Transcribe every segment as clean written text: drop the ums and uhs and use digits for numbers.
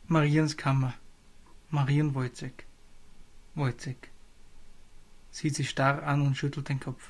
Mariens Kammer. Marie und Wojciech. Wojciech sieht sie starr an und schüttelt den Kopf.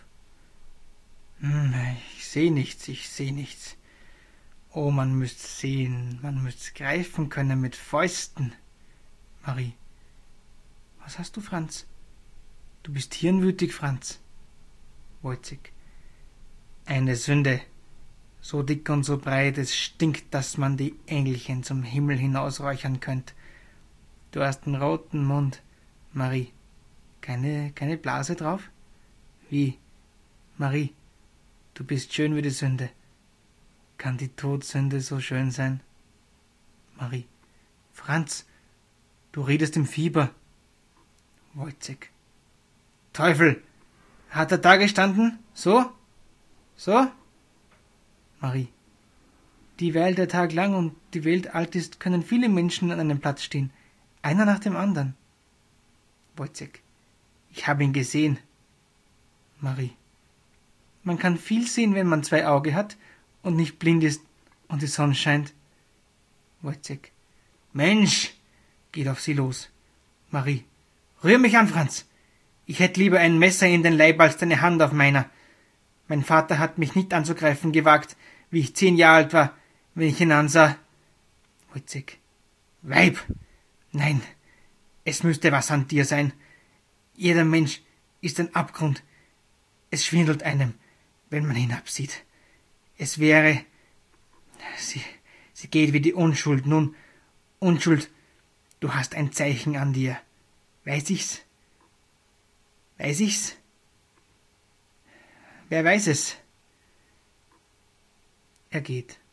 Ich seh nichts. Oh, man müsst's sehen, man müsst's greifen können mit Fäusten. Marie. Was hast du, Franz? Du bist hirnwütig, Franz. Wojciech. Eine Sünde. So dick und so breit, es stinkt, dass man die Engelchen zum Himmel hinausräuchern könnt. Du hast einen roten Mund. Marie. Keine Blase drauf? Wie? Marie, du bist schön wie die Sünde. Kann die Todsünde so schön sein? Marie. Franz, du redest im Fieber. Wojciech. Teufel! Hat er da gestanden? So? So? Marie. Dieweil der Tag lang und die Welt alt ist, können viele Menschen an einem Platz stehen. Einer nach dem anderen. Wojciech. Ich habe ihn gesehen. Marie. Man kann viel sehen, wenn man 2 Augen hat und nicht blind ist und die Sonne scheint. Wojciech. Mensch! Geht auf sie los. Marie. Rühr mich an, Franz. Ich hätte lieber ein Messer in den Leib als deine Hand auf meiner. Mein Vater hat mich nicht anzugreifen gewagt, wie ich 10 Jahre alt war, wenn ich ihn ansah. Wojciech. Weib! Nein, es müsste was an dir sein. Jeder Mensch ist ein Abgrund. Es schwindelt einem, wenn man hinabsieht. Es wäre... Sie geht wie die Unschuld. Nun, Unschuld, du hast ein Zeichen an dir. Weiß ich's? Weiß ich's? Wer weiß es? Er geht.